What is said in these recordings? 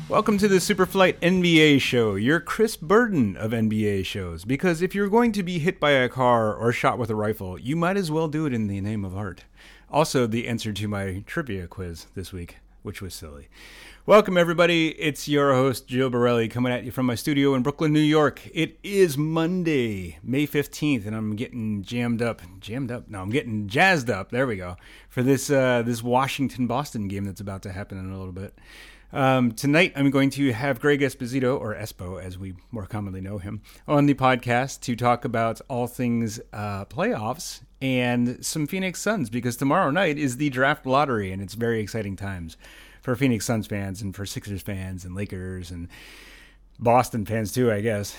Welcome to the Superflight NBA show, your Chris Burden of NBA shows. Because if you're going to be hit by a car or shot with a rifle, you might as well do it in the name of art. Also, the answer to my trivia quiz this week, which was silly. Welcome, everybody. It's your host, Joe Borelli, coming at you from my studio in Brooklyn, New York. It is Monday, May 15th, and I'm getting I'm getting jazzed up. There we go. For this Washington-Boston game that's about to happen in a little bit. Tonight, I'm going to have Greg Esposito, or Espo, as we more commonly know him, on the podcast to talk about all things playoffs and some Phoenix Suns, because tomorrow night is the draft lottery, and it's very exciting times for Phoenix Suns fans and for Sixers fans and Lakers and Boston fans too, I guess.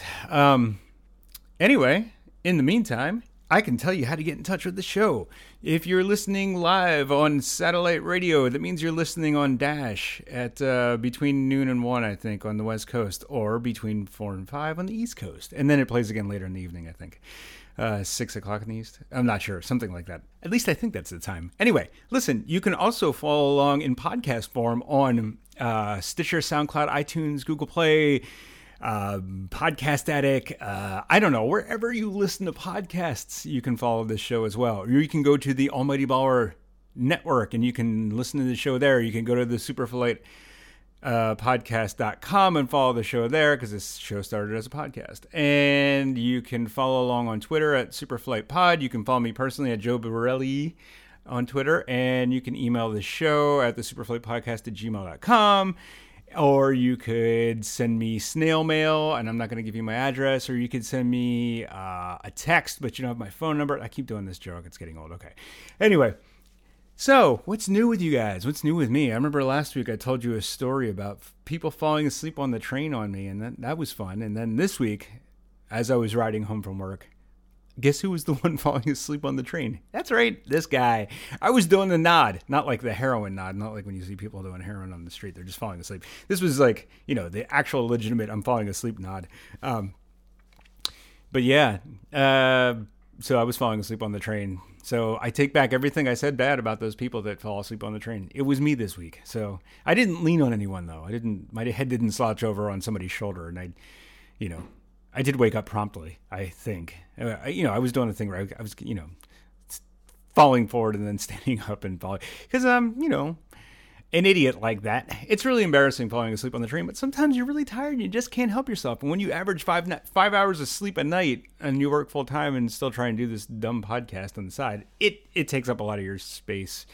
Anyway, in the meantime, I can tell you how to get in touch with the show. If you're listening live on satellite radio, that means you're listening on Dash at between noon and 1, I think, on the West Coast, or between 4 and 5 on the East Coast. And then it plays again later in the evening, I think. 6 o'clock in the East? I'm not sure. Something like that. At least I think that's the time. Anyway, listen, you can also follow along in podcast form on Stitcher, SoundCloud, iTunes, Google Play, Podcast Addict, I don't know, wherever you listen to podcasts, you can follow this show as well. Or you can go to the Almighty Baller Network and you can listen to the show there. You can go to the Superflight podcast.com and follow the show there, because this show started as a podcast. And you can follow along on Twitter at Superflight Pod. You can follow me personally at Joe Borelli on Twitter, and you can email the show at the superflightpodcast@gmail.com. Or you could send me snail mail, and I'm not going to give you my address. Or you could send me a text, but you don't have my phone number. I keep doing this joke. It's getting old. Okay. Anyway, so what's new with you guys? What's new with me? I remember last week I told you a story about people falling asleep on the train on me, and that was fun. And then this week, as I was riding home from work, guess who was the one falling asleep on the train? That's right, this guy. I was doing the nod, not like the heroin nod, not like when you see people doing heroin on the street, they're just falling asleep. This was like, the actual legitimate I'm falling asleep nod. But yeah, so I was falling asleep on the train. So I take back everything I said bad about those people that fall asleep on the train. It was me this week. So I didn't lean on anyone, though. My head didn't slouch over on somebody's shoulder, and I did wake up promptly, I think. I was doing the thing where I was, falling forward and then standing up and falling. Because I'm, an idiot like that. It's really embarrassing falling asleep on the train, but sometimes you're really tired and you just can't help yourself. And when you average 5 hours of sleep a night and you work full time and still try and do this dumb podcast on the side, it takes up a lot of your space.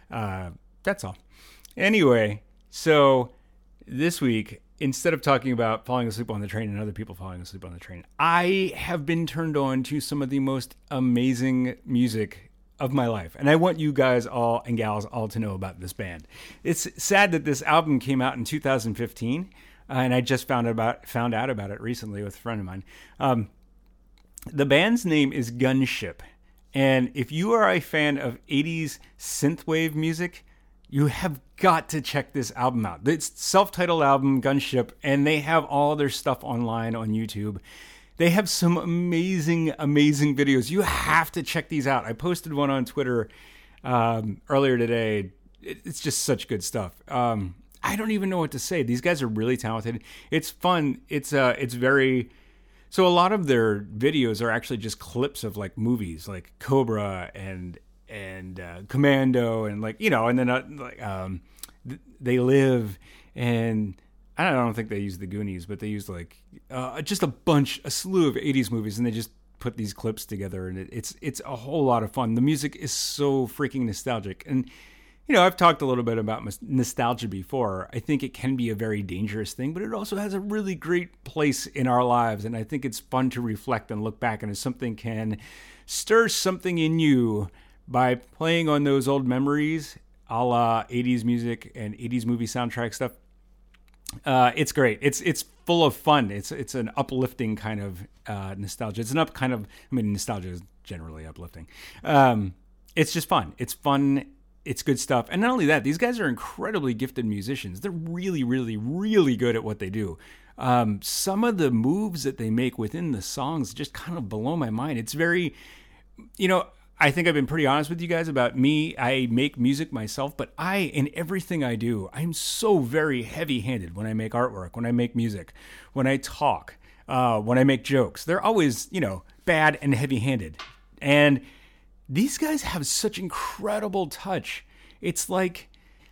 That's all. Anyway, so this week, instead of talking about falling asleep on the train and other people falling asleep on the train, I have been turned on to some of the most amazing music of my life. And I want you guys all and gals all to know about this band. It's sad that this album came out in 2015, and I just found out about it recently with a friend of mine. The band's name is Gunship. And if you are a fan of 80s synthwave music, you have got to check this album out. It's self-titled album, Gunship, and they have all their stuff online on YouTube. They have some amazing, amazing videos. You have to check these out. I posted one on Twitter earlier today. It's just such good stuff. I don't even know what to say. These guys are really talented. It's fun. It's very... So a lot of their videos are actually just clips of like movies, like Cobra and Commando, and and then They Live, and I don't think they used The Goonies, but they used just a slew of 80s movies, and they just put these clips together, and it's a whole lot of fun. The music is so freaking nostalgic, and I've talked a little bit about nostalgia before. I think it can be a very dangerous thing, but it also has a really great place in our lives, and I think it's fun to reflect and look back, and if something can stir something in you by playing on those old memories, a la 80s music and 80s movie soundtrack stuff, it's great. It's full of fun. It's an uplifting kind of nostalgia. It's nostalgia is generally uplifting. It's just fun. It's fun. It's good stuff. And not only that, these guys are incredibly gifted musicians. They're really, really, really good at what they do. Some of the moves that they make within the songs just kind of blow my mind. It's very, I think I've been pretty honest with you guys about me. I make music myself, but in everything I do, I'm so very heavy-handed when I make artwork, when I make music, when I talk, when I make jokes. They're always, bad and heavy-handed. And these guys have such incredible touch. It's like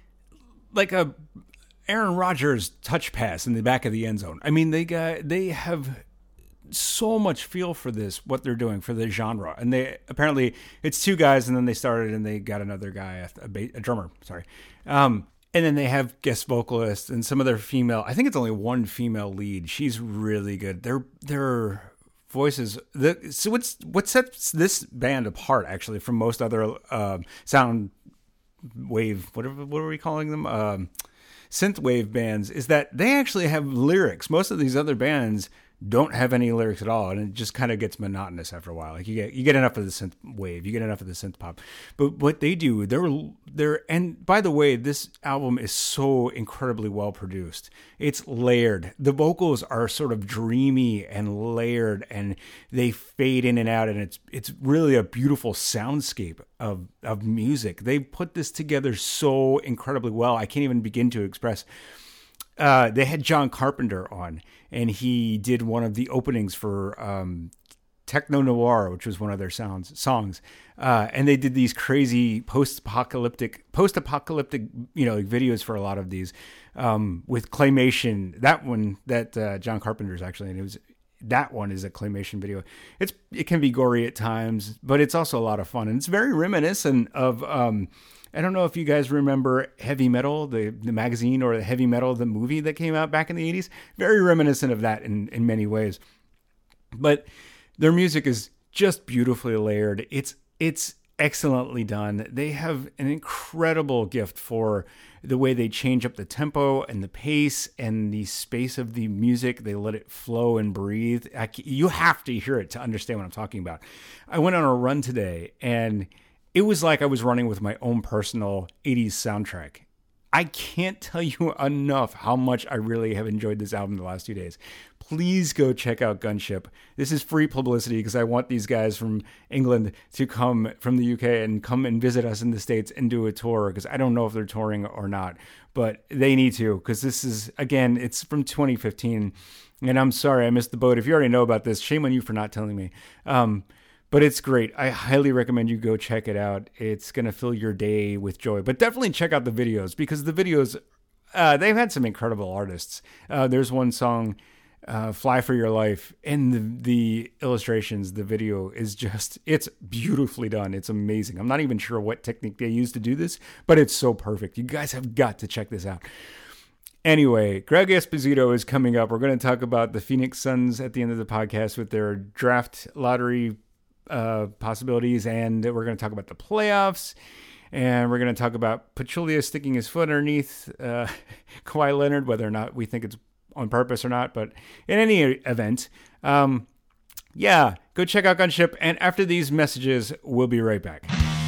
a Aaron Rodgers touch pass in the back of the end zone. I mean, they have so much feel for this, what they're doing for the genre. And they apparently it's two guys, and then they started and they got another guy, a drummer, sorry. And then they have guest vocalists and some of their female, I think it's only one female lead. She's really good. Their voices. So what sets this band apart actually from most other sound wave, what are we calling them? Synthwave bands, is that they actually have lyrics. Most of these other bands don't have any lyrics at all, and it just kind of gets monotonous after a while. Like you get enough of the synth wave, you get enough of the synth pop. But what they do, and by the way, this album is so incredibly well produced. It's layered. The vocals are sort of dreamy and layered, and they fade in and out, and it's really a beautiful soundscape of music. They put this together so incredibly well. I can't even begin to express. They had John Carpenter on, and he did one of the openings for Techno Noir, which was one of their songs. And they did these crazy post-apocalyptic, videos for a lot of these with claymation. That one that John Carpenter's actually, and that one is a claymation video. It can be gory at times, but it's also a lot of fun, and it's very reminiscent of. I don't know if you guys remember Heavy Metal, the magazine, or the Heavy Metal, the movie that came out back in the 80s. Very reminiscent of that in many ways. But their music is just beautifully layered. It's excellently done. They have an incredible gift for the way they change up the tempo and the pace and the space of the music. They let it flow and breathe. You have to hear it to understand what I'm talking about. I went on a run today, and it was like I was running with my own personal 80s soundtrack. I can't tell you enough how much I really have enjoyed this album the last 2 days. Please go check out Gunship. This is free publicity because I want these guys from England to come from the UK and come and visit us in the States and do a tour, because I don't know if they're touring or not, but they need to, because this is, again, it's from 2015. And I'm sorry I missed the boat. If you already know about this, shame on you for not telling me. But it's great. I highly recommend you go check it out. It's going to fill your day with joy. But definitely check out the videos, because the videos, they've had some incredible artists. There's one song, Fly for Your Life, and the illustrations, the video is just, it's beautifully done. It's amazing. I'm not even sure what technique they use to do this, but it's so perfect. You guys have got to check this out. Anyway, Greg Esposito is coming up. We're going to talk about the Phoenix Suns at the end of the podcast with their draft lottery possibilities, and we're going to talk about the playoffs, and we're going to talk about Pachulia sticking his foot underneath Kawhi Leonard, whether or not we think it's on purpose or not. But in any event, go check out Gunship, and after these messages, we'll be right back.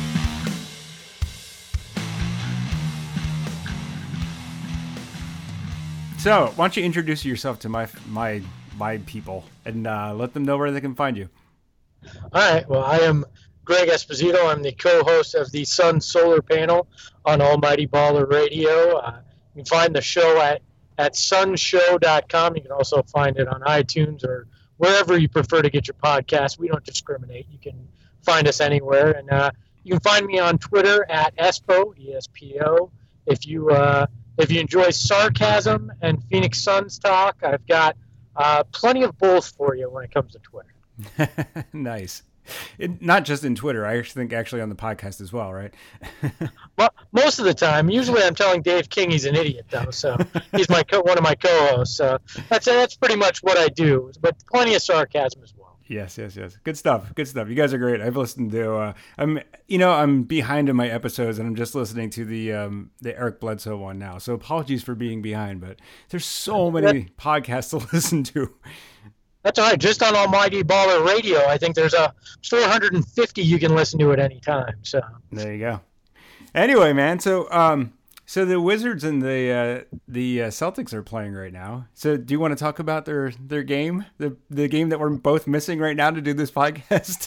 So, why don't you introduce yourself to my people and let them know where they can find you. All right. Well, I am Greg Esposito. I'm the co-host of the Sun Solar Panel on Almighty Baller Radio. You can find the show at sunshow.com. You can also find it on iTunes or wherever you prefer to get your podcast. We don't discriminate. You can find us anywhere. And you can find me on Twitter at Espo, E-S-P-O. If you enjoy sarcasm and Phoenix Suns talk, I've got plenty of both for you when it comes to Twitter. Nice. Not just in Twitter. I think actually on the podcast as well, right? Well, most of the time. Usually I'm telling Dave King he's an idiot, though. So he's one of my co-hosts. So that's pretty much what I do. But plenty of sarcasm as well. Yes. Good stuff. You guys are great. I've listened to. I'm behind in my episodes, and I'm just listening to the Eric Bledsoe one now. So apologies for being behind, but there's so many podcasts to listen to. That's all right. Just on Almighty Baller Radio, I think there's 450 you can listen to at any time. So there you go. Anyway, man. So the Wizards and the Celtics are playing right now. So do you want to talk about their game, the game that we're both missing right now to do this podcast?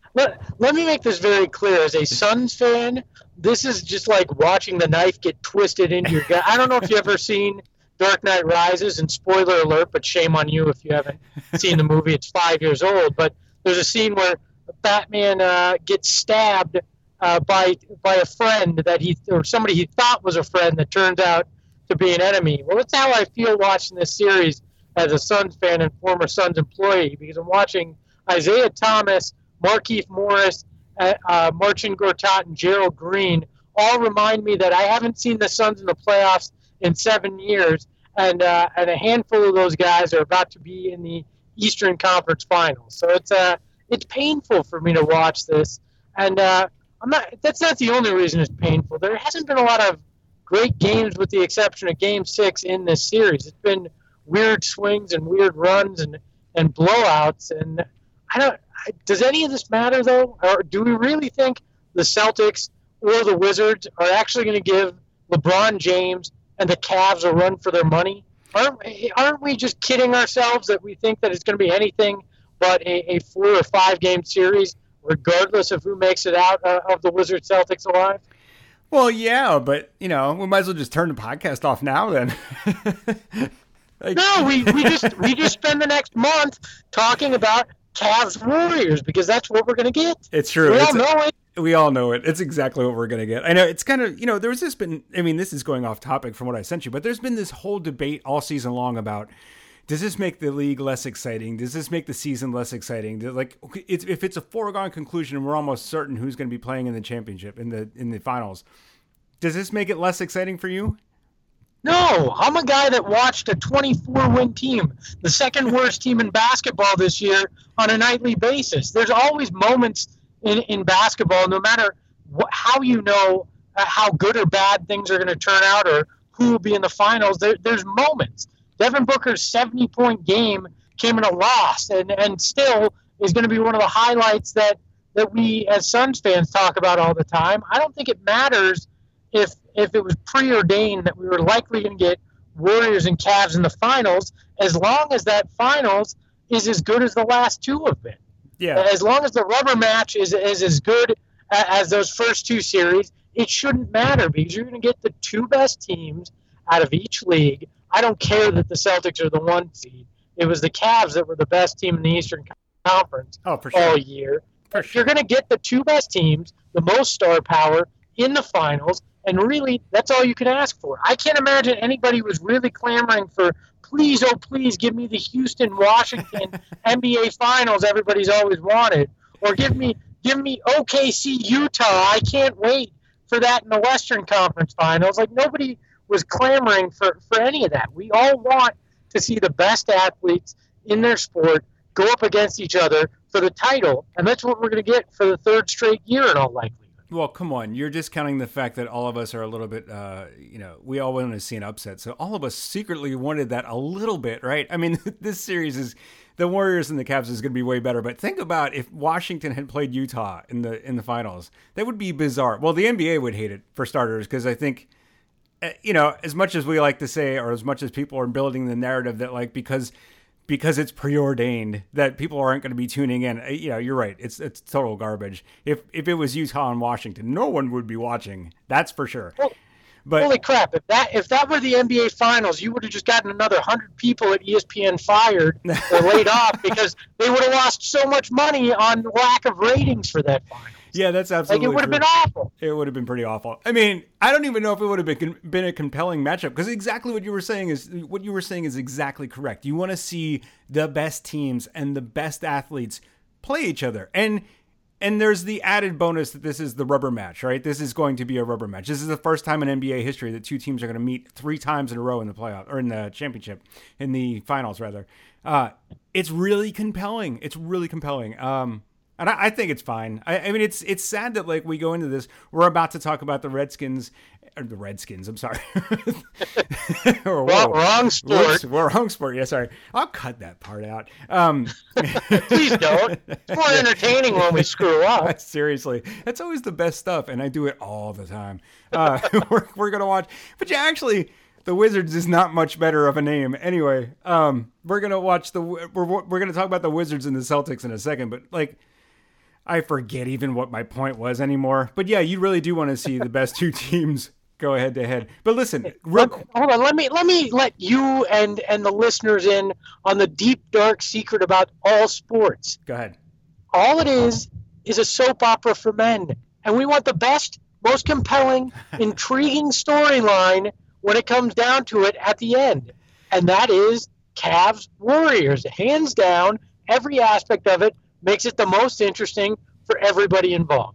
let me make this very clear. As a Suns fan, this is just like watching the knife get twisted into your gut. I don't know if you've ever seen Dark Knight Rises, and spoiler alert, but shame on you if you haven't seen the movie. It's 5 years old, but there's a scene where Batman gets stabbed by a friend that or somebody he thought was a friend that turns out to be an enemy. Well, that's how I feel watching this series as a Suns fan and former Suns employee, because I'm watching Isaiah Thomas, Markieff Morris, Marcin Gortat, and Gerald Green all remind me that I haven't seen the Suns in the playoffs in 7 years, and a handful of those guys are about to be in the Eastern Conference Finals. So it's painful for me to watch this, and that's not the only reason it's painful. There hasn't been a lot of great games, with the exception of Game 6 in this series. It's been weird swings and weird runs and blowouts, and does any of this matter, though? Or do we really think the Celtics or the Wizards are actually going to give LeBron James and the Cavs a run for their money? Aren't we just kidding ourselves that we think that it's going to be anything but a 4 or 5 game series, regardless of who makes it out of the Wizards Celtics alive? Well, yeah, but, we might as well just turn the podcast off now then. No, we just spend the next month talking about Cavs Warriors, because that's what we're going to get. It's true. We all know it. We all know it. It's exactly what we're going to get. I know it's kind of, there's this been, this is going off topic from what I sent you, but there's been this whole debate all season long about, does this make the league less exciting? Does this make the season less exciting? If it's a foregone conclusion and we're almost certain who's going to be playing in the championship, in the finals, does this make it less exciting for you? No, I'm a guy that watched a 24-win team, the second worst team in basketball this year, on a nightly basis. There's always moments in basketball, no matter how how good or bad things are going to turn out or who will be in the finals. There's moments. Devin Booker's 70-point game came in a loss, and still is going to be one of the highlights that we as Suns fans talk about all the time. I don't think it matters if it was preordained that we were likely going to get Warriors and Cavs in the finals, as long as that finals is as good as the last two have been. Yeah. As long as the rubber match is as good as those first two series, it shouldn't matter, because you're going to get the two best teams out of each league. I don't care that the Celtics are the 1 seed. It was the Cavs that were the best team in the Eastern Conference all year. For sure. You're going to get the two best teams, the most star power, in the finals, and really, that's all you can ask for. I can't imagine anybody was really clamoring for, please, oh please, give me the Houston-Washington NBA Finals everybody's always wanted, or give me OKC Utah. I can't wait for that in the Western Conference Finals. Like, nobody was clamoring for any of that. We all want to see the best athletes in their sport go up against each other for the title, and that's what we're going to get for the 3rd straight year in all likelihood. Well, come on. You're discounting the fact that all of us are a little bit, we all want to see an upset. So all of us secretly wanted that a little bit, right? I mean, this series is, the Warriors and the Cavs is going to be way better. But think about if Washington had played Utah in the finals. That would be bizarre. Well, the NBA would hate it, for starters, because I think, as much as we like to say, or as much as people are building the narrative that, like, because it's preordained that people aren't going to be tuning in. You're right. It's total garbage. If it was Utah and Washington, no one would be watching. That's for sure. Well, but holy crap! If that were the NBA Finals, you would have just gotten another 100 people at ESPN fired or laid off, because they would have lost so much money on lack of ratings for that final. Yeah, that's absolutely it would have true. been awful. It would have been pretty awful. I mean, I don't even know if it would have been a compelling matchup, because exactly what you were saying is exactly correct. You want to see the best teams and the best athletes play each other. And there's the added bonus that this is the rubber match, right? This is going to be a rubber match. This is the first time in NBA history that two teams are going to meet 3 times in a row in the playoff, or in the championship, in the finals rather. It's really compelling. It's really compelling. And I think it's fine. I mean, it's sad that, like, we go into this, we're about to talk about the Redskins, I'm sorry. Wrong sport. Wrong sport. Yeah, sorry. I'll cut that part out. Please don't. It's more entertaining when we screw up. Seriously. That's always the best stuff, and I do it all the time. We're going to watch. But yeah, actually, the Wizards is not much better of a name. Anyway, we're going to watch we're going to talk about the Wizards and the Celtics in a second, but, like, I forget even what my point was anymore. But yeah, you really do want to see the best two teams go head to head. But listen, hold on. Let me let you and the listeners in on the deep dark secret about all sports. Go ahead. All it is a soap opera for men, and we want the best, most compelling, intriguing storyline when it comes down to it at the end, and that is Cavs Warriors, hands down. Every aspect of it makes it the most interesting for everybody involved.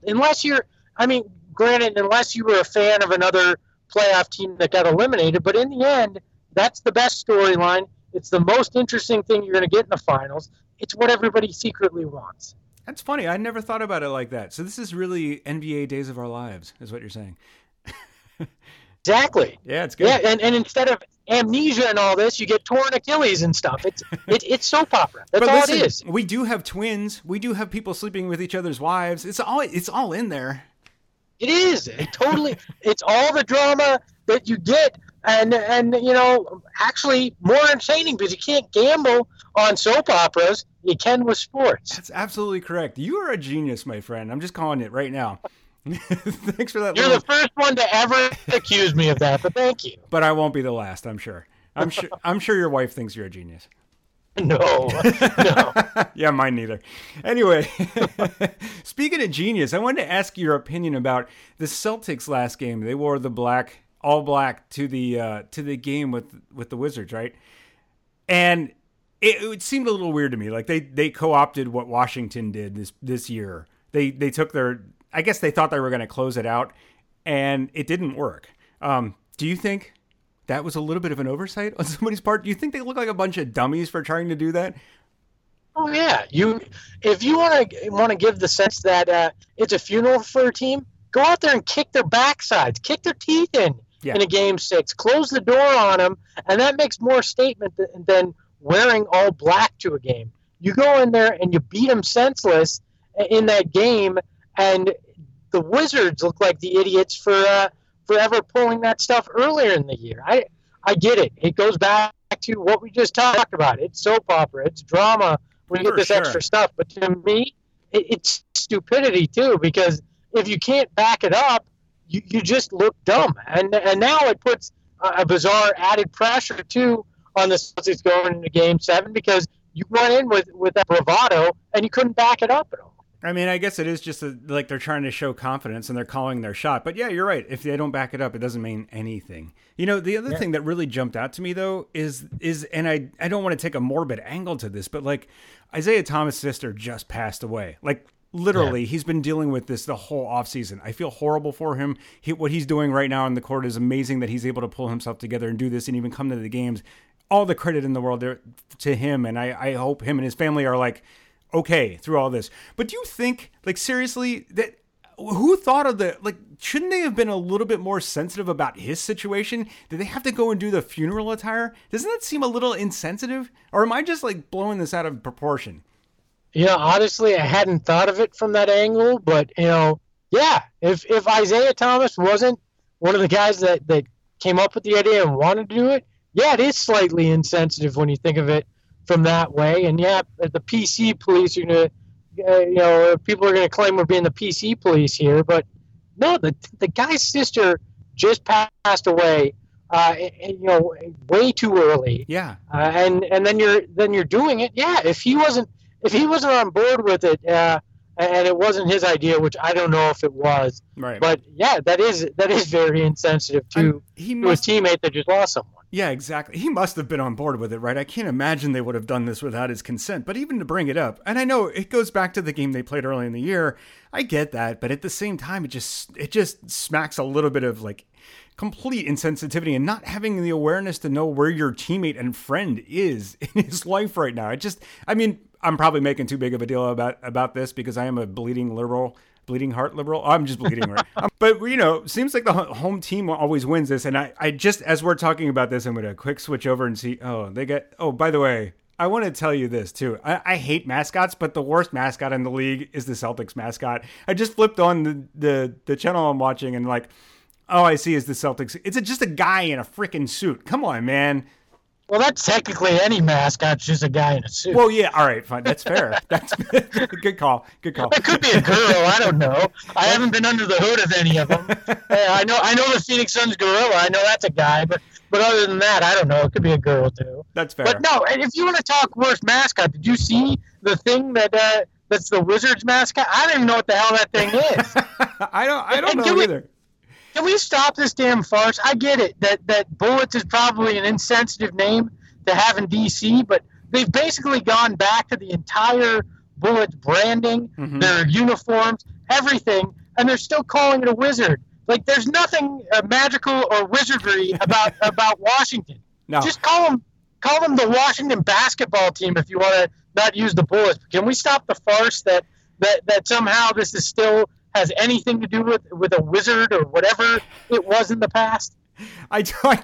Granted, unless you were a fan of another playoff team that got eliminated, but in the end, that's the best storyline. It's the most interesting thing you're going to get in the finals. It's what everybody secretly wants. That's funny. I never thought about it like that. So this is really NBA Days of Our Lives, is what you're saying. Exactly. Yeah, it's good. Yeah, and instead of amnesia and all this, you get torn Achilles and stuff. It's soap opera. That's all it is. We do have twins. We do have people sleeping with each other's wives. It's all in there. It is. It's all the drama that you get, and actually more entertaining because you can't gamble on soap operas. You can with sports. That's absolutely correct. You are a genius, my friend. I'm just calling it right now. Thanks for that. You're the first one to ever accuse me of that, but thank you. But I won't be the last, I'm sure. I'm sure your wife thinks you're a genius. No. Yeah, mine neither. Anyway, speaking of genius, I wanted to ask your opinion about the Celtics last game. They wore the all black to the game with the Wizards, right? And it seemed a little weird to me. Like they co-opted what Washington did this year. They took I guess they thought they were going to close it out, and it didn't work. Do you think that was a little bit of an oversight on somebody's part? Do you think they look like a bunch of dummies for trying to do that? Oh yeah, if you want to give the sense that it's a funeral for a team, go out there and kick their backsides, kick their teeth in a game 6, close the door on them, and that makes more statement than wearing all black to a game. You go in there and you beat them senseless in that game, and the Wizards look like the idiots for ever pulling that stuff earlier in the year. I get it. It goes back to what we just talked about. It's soap opera. It's drama. We get this extra stuff. But to me, it's stupidity too, because if you can't back it up, you just look dumb. And now it puts a bizarre added pressure too on the Celtics going into Game 7 because you went in with that bravado and you couldn't back it up at all. I mean, I guess it is just like they're trying to show confidence and they're calling their shot. But yeah, you're right. If they don't back it up, it doesn't mean anything. You know, the other thing that really jumped out to me, though, is and I don't want to take a morbid angle to this, but like Isaiah Thomas' sister just passed away. Like literally, he's been dealing with this the whole offseason. I feel horrible for him. What he's doing right now on the court is amazing that he's able to pull himself together and do this and even come to the games. All the credit in the world there to him. And I hope him and his family are like, okay through all this. But do you think, like, seriously, that who thought of shouldn't they have been a little bit more sensitive about his situation? Did they have to go and do the funeral attire? Doesn't that seem a little insensitive? Or am I just like blowing this out of proportion? Honestly, I hadn't thought of it from that angle, but if Isaiah Thomas wasn't one of the guys that came up with the idea and wanted to do it, it is slightly insensitive when you think of it from that way. And the PC police are going to, people are going to claim we're being the PC police here, but no, the guy's sister just passed away, way too early. Yeah. And then you're doing it. Yeah. If he wasn't on board with it, and it wasn't his idea, which I don't know if it was, right. But that is very insensitive to a teammate that just lost someone. Yeah, exactly. He must have been on board with it, right? I can't imagine they would have done this without his consent. But even to bring it up, and I know it goes back to the game they played early in the year. I get that, but at the same time, it just smacks a little bit of like complete insensitivity and not having the awareness to know where your teammate and friend is in his life right now. I'm probably making too big of a deal about this because I am a bleeding heart liberal. I'm just bleeding right. But seems like the home team always wins this. And I just, as we're talking about this, I'm going to quick switch over and see. By the way, I want to tell you this too. I hate mascots, but the worst mascot in the league is the Celtics mascot. I just flipped on the channel I'm watching and like, all I see is the Celtics. It's just a guy in a freaking suit. Come on, man. Well, that's technically any mascot's just a guy in a suit. Well, yeah, all right, fine. That's fair. That's good call. Good call. It could be a girl. I don't know. I haven't been under the hood of any of them. I know the Phoenix Suns gorilla. I know that's a guy, but other than that, I don't know. It could be a girl too. That's fair. But no, if you want to talk worst mascot, did you see the thing that's the Wizards mascot? I don't even know what the hell that thing is. I don't know either. Can we stop this damn farce? I get it that Bullets is probably an insensitive name to have in DC, but they've basically gone back to the entire Bullets branding, their uniforms, everything, and they're still calling it a wizard. Like, there's nothing magical or wizardry about Washington. No. Just call them the Washington basketball team if you want to not use the Bullets. Can we stop the farce that somehow this is still has anything to do with a wizard or whatever it was in the past? I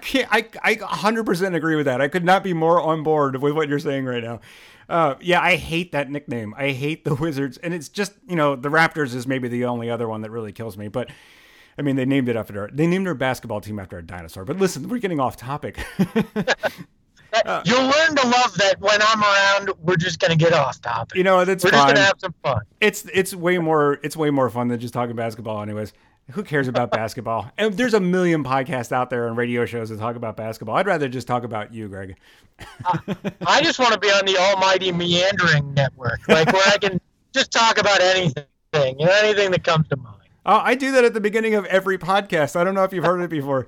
100% agree with that. I could not be more on board with what you're saying right now. Yeah, I hate that nickname. I hate the Wizards. And it's just, the Raptors is maybe the only other one that really kills me. But, I mean, they named their basketball team after a dinosaur. But listen, we're getting off topic. You'll learn to love that when I'm around, we're just going to get off topic. That's we're fine. Just going to have some fun. It's way more fun than just talking basketball anyways. Who cares about basketball? And there's a million podcasts out there and radio shows that talk about basketball. I'd rather just talk about you, Greg. I just want to be on the almighty meandering network, like where I can just talk about anything, anything that comes to mind. I do that at the beginning of every podcast. I don't know if you've heard it before.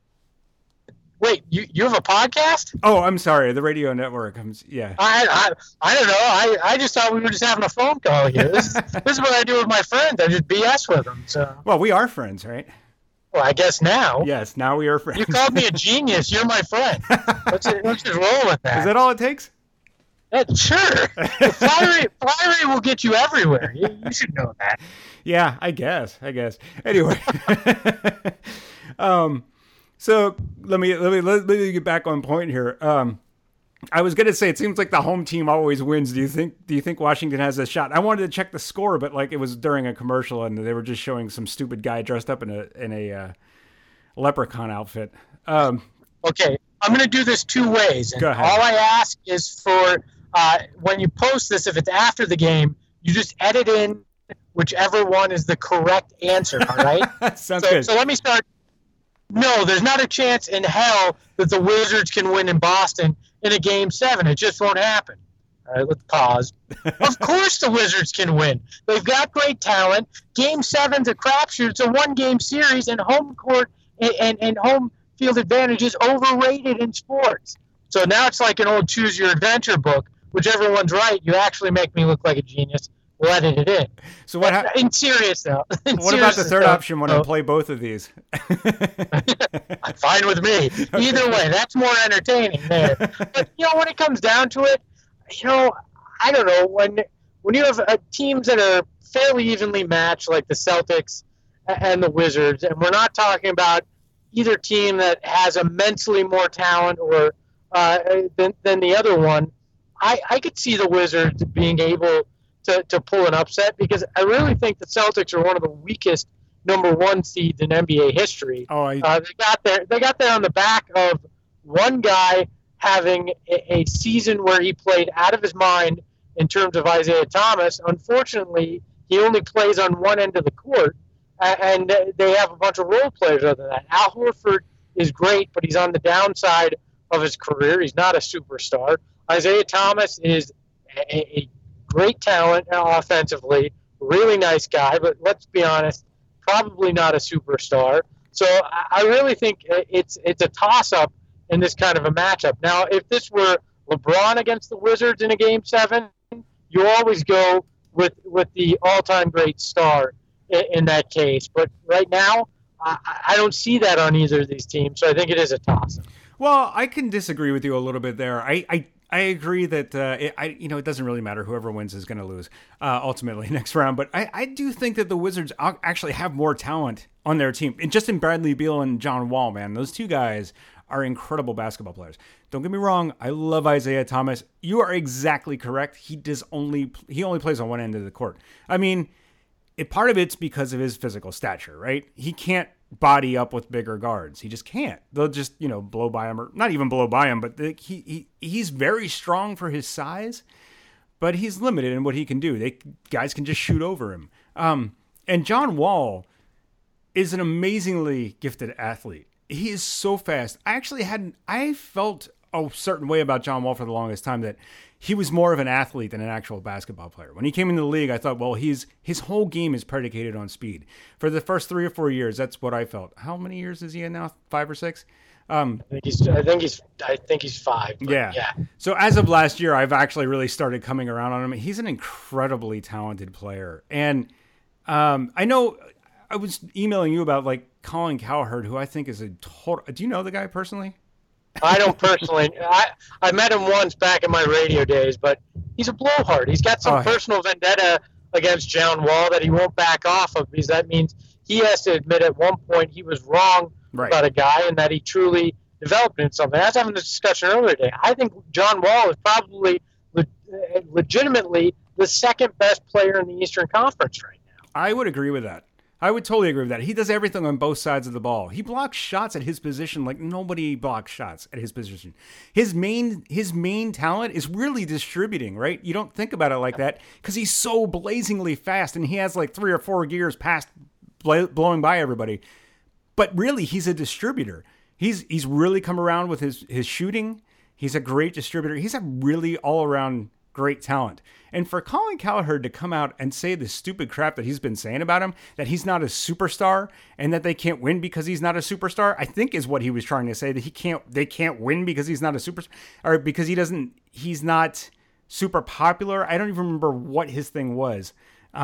Wait, you have a podcast? Oh, I'm sorry. The radio network. Yeah. I don't know. I just thought we were just having a phone call here. This is what I do with my friends. I just BS with them. So. Well, we are friends, right? Well, I guess now. Yes, now we are friends. You called me a genius. You're my friend. Let's just roll with that. Is that all it takes? Sure. Fiery will get you everywhere. You should know that. Yeah, I guess. Anyway. So let me get back on point here. I was gonna say it seems like the home team always wins. Do you think Washington has a shot? I wanted to check the score, but it was during a commercial and they were just showing some stupid guy dressed up in a leprechaun outfit. Okay, I'm gonna do this two ways. And go ahead. All I ask is for when you post this, if it's after the game, you just edit in whichever one is the correct answer. All right? Sounds good. So let me start. No, there's not a chance in hell that the Wizards can win in Boston in a Game 7. It just won't happen. All right, let's pause. Of course the Wizards can win. They've got great talent. Game 7's a crapshoot. It's a one-game series, and home court and home field advantage is overrated in sports. So now it's like an old Choose Your Adventure book. Whichever one's right, you actually make me look like a genius. We'll edit it in. So what? In serious though. What about the third option when I play both of these? Fine with me. Either way, that's more entertaining there. But when it comes down to it, I don't know when you have teams that are fairly evenly matched, like the Celtics and the Wizards, and we're not talking about either team that has immensely more talent or than the other one. I could see the Wizards being able to pull an upset because I really think the Celtics are one of the weakest number one seeds in NBA history. They got there on the back of one guy having a season where he played out of his mind in terms of Isaiah Thomas. Unfortunately, he only plays on one end of the court, and they have a bunch of role players other than that. Al Horford is great, but he's on the downside of his career. He's not a superstar. Isaiah Thomas is a great talent offensively, really nice guy, but let's be honest, probably not a superstar. So I really think it's a toss-up in this kind of a matchup. Now, if this were LeBron against the Wizards in a Game 7, you always go with the all-time great star in that case. But right now, I don't see that on either of these teams, so I think it is a toss-up. Well, I can disagree with you a little bit there. I agree that it doesn't really matter. Whoever wins is going to lose ultimately next round. But I do think that the Wizards actually have more talent on their team. And just in Bradley Beal and John Wall, man, those two guys are incredible basketball players. Don't get me wrong. I love Isaiah Thomas. You are exactly correct. He only plays on one end of the court. I mean, part of it's because of his physical stature, right? He can't body up with bigger guards. He just can't. They'll just, blow by him, or not even blow by him, but he's very strong for his size, but he's limited in what he can do. Guys can just shoot over him. And John Wall is an amazingly gifted athlete. He is so fast. I felt a certain way about John Wall for the longest time, that he was more of an athlete than an actual basketball player. When he came into the league, I thought, well, his whole game is predicated on speed. For the first 3 or 4 years, that's what I felt. How many years is he in now? 5 or 6? I think he's 5. Yeah. So as of last year, I've actually really started coming around on him. He's an incredibly talented player. And I know I was emailing you about Colin Cowherd, who I think is a total. Do you know the guy personally? I don't personally. I met him once back in my radio days, but he's a blowhard. He's got some personal vendetta against John Wall that he won't back off of, because that means he has to admit at one point he was wrong about a guy and that he truly developed into something. I was having this discussion earlier today. I think John Wall is probably legitimately the second best player in the Eastern Conference right now. I would agree with that. I would totally agree with that. He does everything on both sides of the ball. He blocks shots at his position like nobody blocks shots at his position. His main talent is really distributing, right? You don't think about it like that because he's so blazingly fast, and he has 3 or 4 gears past blowing by everybody. But really, he's a distributor. He's really come around with his shooting. He's a great distributor. He's a really all-around great talent. And for Colin Cowherd to come out and say the stupid crap that he's been saying about him, that he's not a superstar and that they can't win because he's not a superstar, I think is what he was trying to say, that they can't win because he's not a superstar, or because he's not super popular. I don't even remember what his thing was.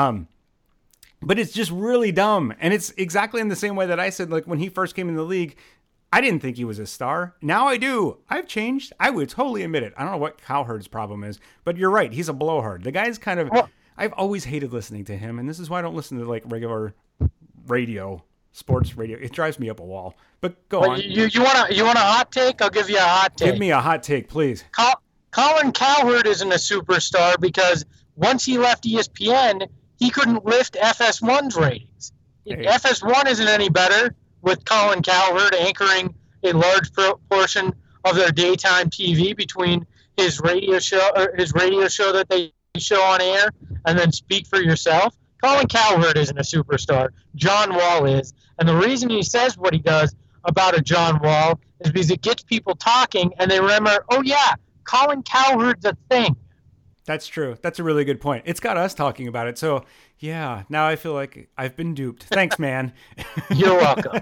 But it's just really dumb. And it's exactly in the same way that I said, when he first came in the league, I didn't think he was a star. Now I do. I've changed. I would totally admit it. I don't know what Cowherd's problem is, but you're right. He's a blowhard. The guy's kind of... I've always hated listening to him, and this is why I don't listen to regular radio, sports radio. It drives me up a wall. But go on. You want a hot take? I'll give you a hot take. Give me a hot take, please. Colin Cowherd isn't a superstar because once he left ESPN, he couldn't lift FS1's ratings. Hey. FS1 isn't any better with Colin Cowherd anchoring a large portion of their daytime TV between his radio show that they show on air and then Speak for Yourself. Colin Cowherd isn't a superstar. John Wall is. And the reason he says what he does about a John Wall is because it gets people talking and they remember, oh yeah, Colin Cowherd's a thing. That's true. That's a really good point. It's got us talking about it. So, yeah, now I feel like I've been duped. Thanks, man. You're welcome.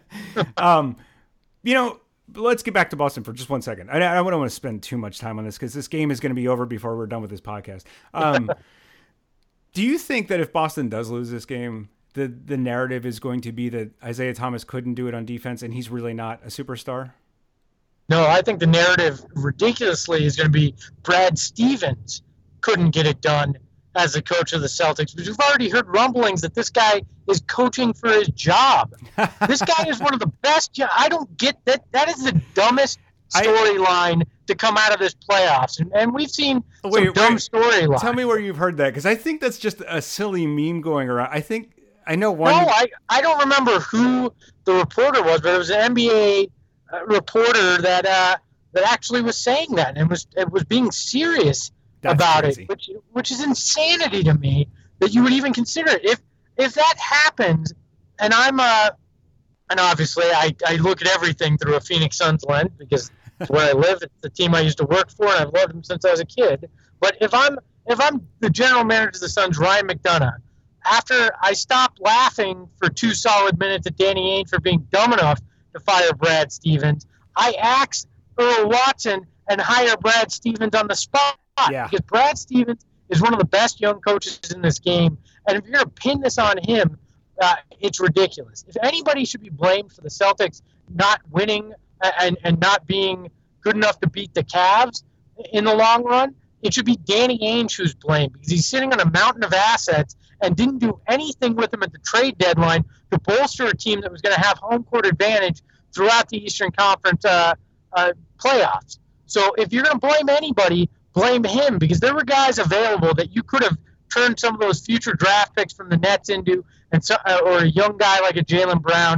Let's get back to Boston for just 1 second. I don't want to spend too much time on this because this game is going to be over before we're done with this podcast. Do you think that if Boston does lose this game, the narrative is going to be that Isaiah Thomas couldn't do it on defense and he's really not a superstar? No, I think the narrative ridiculously is going to be Brad Stevens couldn't get it done as the coach of the Celtics. Because we've already heard rumblings that this guy is coaching for his job. This guy is one of the best. I don't get that. That is the dumbest storyline to come out of this playoffs. And we've seen some dumb storylines. Tell me where you've heard that, because I think that's just a silly meme going around. I know one. No, I don't remember who the reporter was, but it was an NBA reporter that actually was saying that and was being serious about it, which is insanity to me that you would even consider it. If that happens, and and obviously I look at everything through a Phoenix Suns lens because it's where I live. It's the team I used to work for, and I've loved them since I was a kid. But if I'm the general manager of the Suns, Ryan McDonough, after I stopped laughing for 2 solid minutes at Danny Ainge for being dumb enough to fire Brad Stevens, I axe Earl Watson and hire Brad Stevens on the spot. Yeah. Because Brad Stevens is one of the best young coaches in this game. And if you're going to pin this on him, it's ridiculous. If anybody should be blamed for the Celtics not winning and not being good enough to beat the Cavs in the long run, it should be Danny Ainge who's blamed, because he's sitting on a mountain of assets and didn't do anything with them at the trade deadline to bolster a team that was going to have home court advantage throughout the Eastern Conference playoffs. So if you're going to blame anybody, blame him, because there were guys available that you could have turned some of those future draft picks from the Nets into, or a young guy like a Jaylen Brown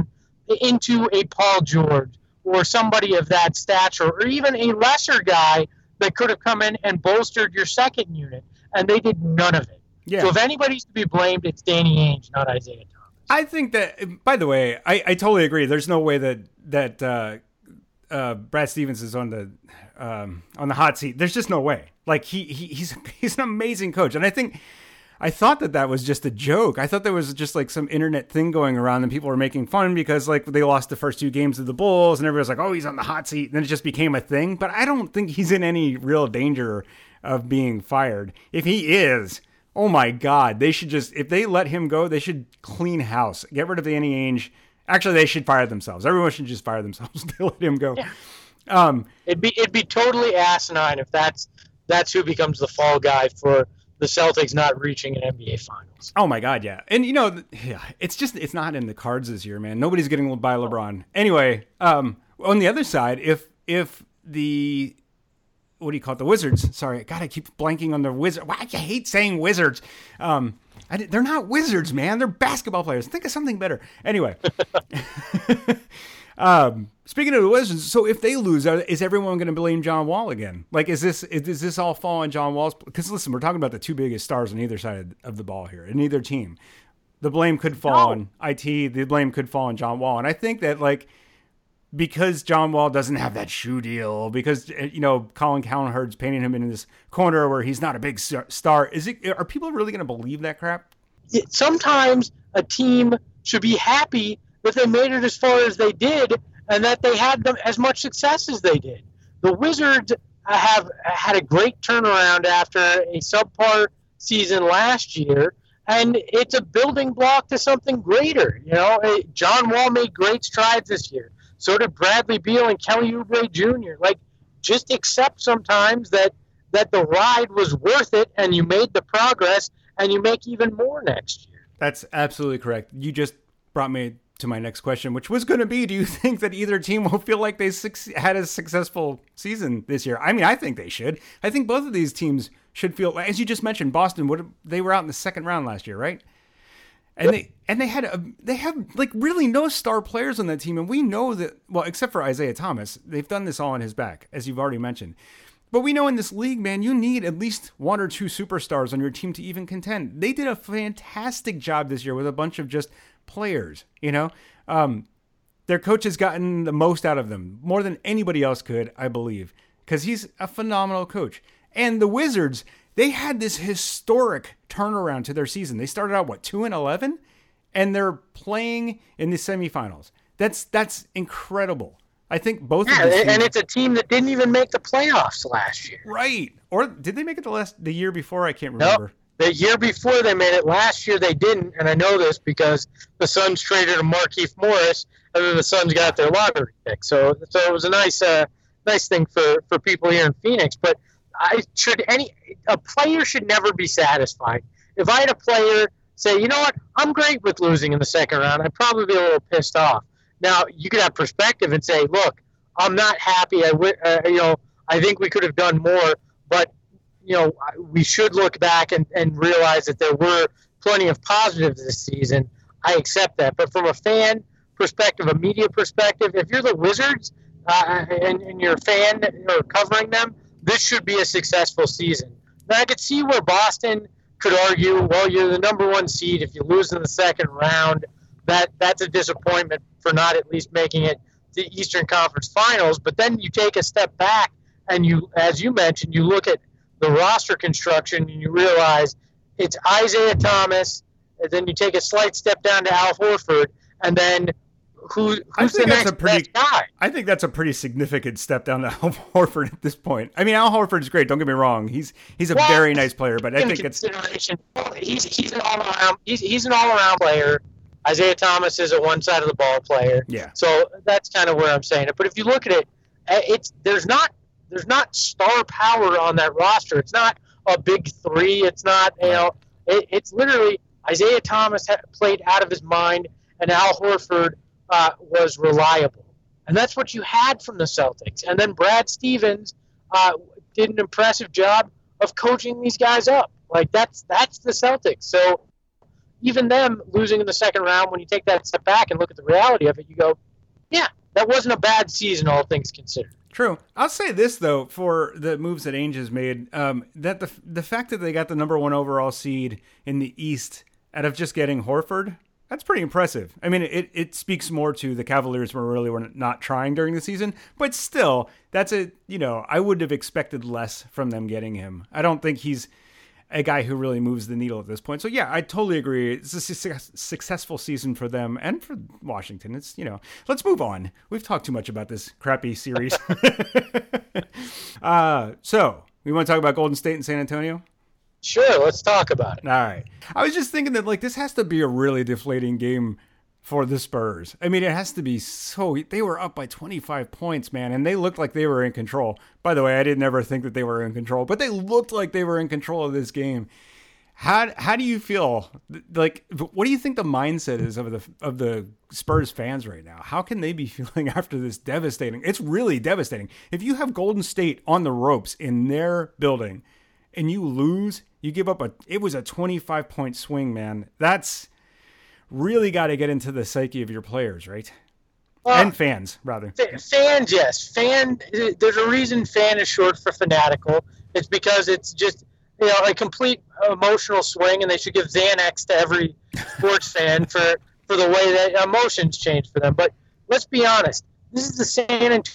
into a Paul George or somebody of that stature, or even a lesser guy that could have come in and bolstered your second unit, and they did none of it. Yeah. So if anybody's to be blamed, it's Danny Ainge, not Isaiah Thomas. I think that, by the way, I totally agree. There's no way that Brad Stevens is on the hot seat. There's just no way. Like he's an amazing coach, and I thought that was just a joke. I thought there was just like some internet thing going around, and people were making fun because like they lost the first 2 games of the Bulls, and everybody was like, "Oh, he's on the hot seat," and then it just became a thing. But I don't think he's in any real danger of being fired. If he is, oh my God, they should just, if they let him go, they should clean house, get rid of Danny Ainge. Actually, they should fire themselves. Everyone should just fire themselves to let him go. Yeah. It'd be totally asinine if that's who becomes the fall guy for the Celtics not reaching an NBA Finals. Oh my God, yeah. And it's not in the cards this year, man. Nobody's getting by LeBron. Anyway, on the other side, if the, what do you call it? The Wizards. Sorry, God, I keep blanking on the Wizards. Why I hate saying Wizards. They're not wizards, man. They're basketball players. Think of something better. Anyway, speaking of the Wizards, so if they lose, is everyone going to blame John Wall again? Like, is this all fall on John Wall's? Because listen, we're talking about the 2 biggest stars on either side of the ball here, in either team. The blame could fall on IT. The blame could fall on John Wall, and I think that like, because John Wall doesn't have that shoe deal, because Colin Cowherd's painting him in this corner where he's not a big star. Are people really going to believe that crap? Sometimes a team should be happy that they made it as far as they did and that they had them as much success as they did. The Wizards have had a great turnaround after a subpar season last year, and it's a building block to something greater. John Wall made great strides this year. So did Bradley Beal and Kelly Oubre Jr. Like, just accept sometimes that the ride was worth it, and you made the progress, and you make even more next year. That's absolutely correct. You just brought me to my next question, which was going to be, do you think that either team will feel like they had a successful season this year? I mean, I think they should. I think both of these teams should feel, as you just mentioned, Boston, they were out in the second round last year, right? And they have like really no star players on that team, and we know that, well, except for Isaiah Thomas, they've done this all on his back, as you've already mentioned. But we know in this league, man, you need at least 1 or 2 superstars on your team to even contend. They did a fantastic job this year with a bunch of just players. Their coach has gotten the most out of them, more than anybody else could, I believe, because he's a phenomenal coach. And the Wizards, they had this historic turnaround to their season. They started out, 2-11? And they're playing in the semifinals. That's incredible. I think both of these teams, and it's a team that didn't even make the playoffs last year. Right. Or did they make it the year before? I can't remember. Nope. The year before they made it. Last year they didn't, and I know this because the Suns traded a Markieff Morris, and then the Suns got their lottery pick. So it was a nice thing for people here in Phoenix. But a player should never be satisfied. If I had a player say, you know what, I'm great with losing in the second round, I'd probably be a little pissed off. Now, you could have perspective and say, look, I'm not happy. I think we could have done more, but we should look back and realize that there were plenty of positives this season. I accept that. But from a fan perspective, a media perspective, if you're the Wizards and you're a fan or covering them, this should be a successful season. Now, I could see where Boston could argue, well, you're the number 1 seed. If you lose in the second round, that's a disappointment for not at least making it to Eastern Conference Finals. But then you take a step back and you, as you mentioned, you look at the roster construction and you realize it's Isaiah Thomas, and then you take a slight step down to Al Horford, and then who's the next best guy? I think that's a pretty significant step down to Al Horford at this point. I mean, Al Horford's great. Don't get me wrong. He's a very nice player, but I think it's he's an all around. He's an all around player. Isaiah Thomas is a one side of the ball player. Yeah. So that's kind of where I'm saying it. But if you look at it, there's not star power on that roster. It's not a big 3. It's not it's literally Isaiah Thomas played out of his mind, and Al Horford was reliable. And that's what you had from the Celtics. And then Brad Stevens did an impressive job of coaching these guys up. Like, that's the Celtics. So even them losing in the second round, when you take that step back and look at the reality of it, you go, Yeah, that wasn't a bad season, all things considered. True. I'll say this though, for the moves that Ainge has made, that the fact that they got the number 1 overall seed in the East out of just getting Horford, that's pretty impressive. I mean, it speaks more to the Cavaliers were not trying during the season, but still, that's I would have expected less from them getting him. I don't think he's a guy who really moves the needle at this point. So yeah, I totally agree. It's a successful season for them and for Washington. It's, let's move on. We've talked too much about this crappy series. So we want to talk about Golden State and San Antonio? Sure, let's talk about it. All right. I was just thinking that this has to be a really deflating game for the Spurs. I mean, it has to be they were up by 25 points, man, and they looked like they were in control. By the way, I didn't ever think that they were in control, but they looked like they were in control of this game. How do you feel? What do you think the mindset is of the Spurs fans right now? How can they be feeling after this devastating? It's really devastating. If you have Golden State on the ropes in their building and you lose, you give up it was a 25-point swing, man. That's really got to get into the psyche of your players, right? And fans, rather. Fans, yes. There's a reason fan is short for fanatical. It's because it's just, a complete emotional swing, and they should give Xanax to every sports fan for the way that emotions change for them. But let's be honest. This is the San Antonio.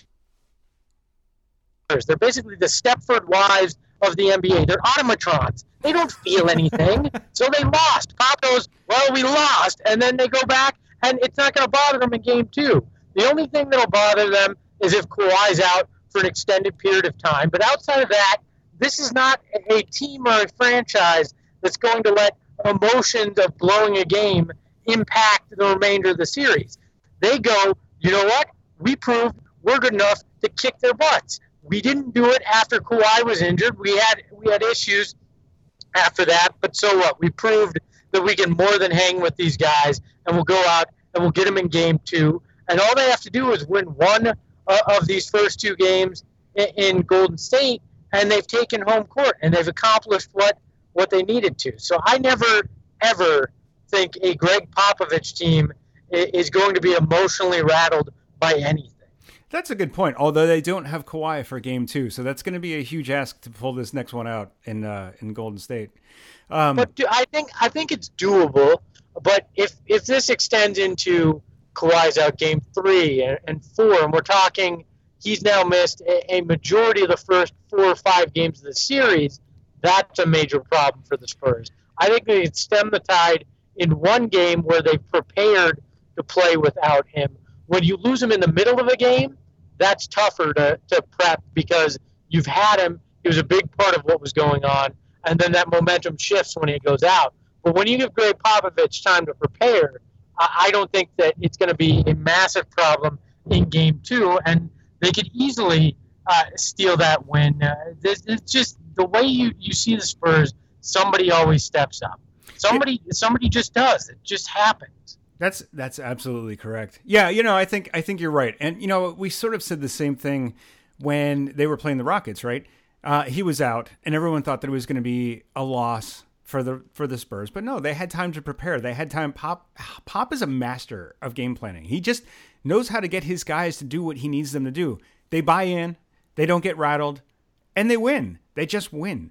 They're basically the Stepford Wives of the NBA. They're automatrons. They don't feel anything. So they lost. Pop goes, well, we lost. And then they go back, and it's not going to bother them in game 2. The only thing that will bother them is if Kawhi's out for an extended period of time. But outside of that, this is not a team or a franchise that's going to let emotions of blowing a game impact the remainder of the series. They go, you know what? We proved we're good enough to kick their butts. We didn't do it after Kawhi was injured. We had issues after that, but so what? We proved that we can more than hang with these guys, and we'll go out and we'll get them in game 2. And all they have to do is win one of these first 2 games in Golden State, and they've taken home court, and they've accomplished what they needed to. So I never, ever think a Greg Popovich team is going to be emotionally rattled by anything. That's a good point, although they don't have Kawhi for game 2, so that's going to be a huge ask to pull this next one out in Golden State. But I think it's doable, but if this extends into Kawhi's out game 3 and 4, and we're talking he's now missed a majority of the first 4 or 5 games of the series, that's a major problem for the Spurs. I think they could stem the tide in one game where they've prepared to play without him. When you lose him in the middle of a game, that's tougher to prep because you've had him. He was a big part of what was going on, and then that momentum shifts when he goes out. But when you give Greg Popovich time to prepare, I don't think that it's going to be a massive problem in game 2, and they could easily steal that win. It's just the way you see the Spurs, somebody always steps up. Somebody just does. It just happens. That's absolutely correct. Yeah, I think you're right. And we sort of said the same thing when they were playing the Rockets, right? He was out, and everyone thought that it was going to be a loss for the Spurs. But no, they had time to prepare. They had time. Pop is a master of game planning. He just knows how to get his guys to do what he needs them to do. They buy in, they don't get rattled, and they win. They just win.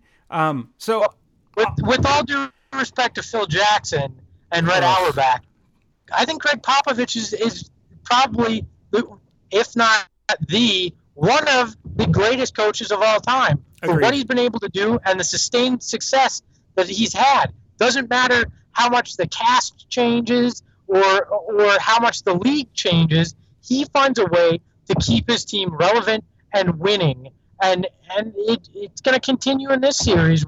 So with all due respect to Phil Jackson and Red Auerbach, I think Greg Popovich is probably, if not one of the greatest coaches of all time. For what he's been able to do and the sustained success that he's had. Doesn't matter how much the cast changes or how much the league changes, he finds a way to keep his team relevant and winning. And it's going to continue in this series.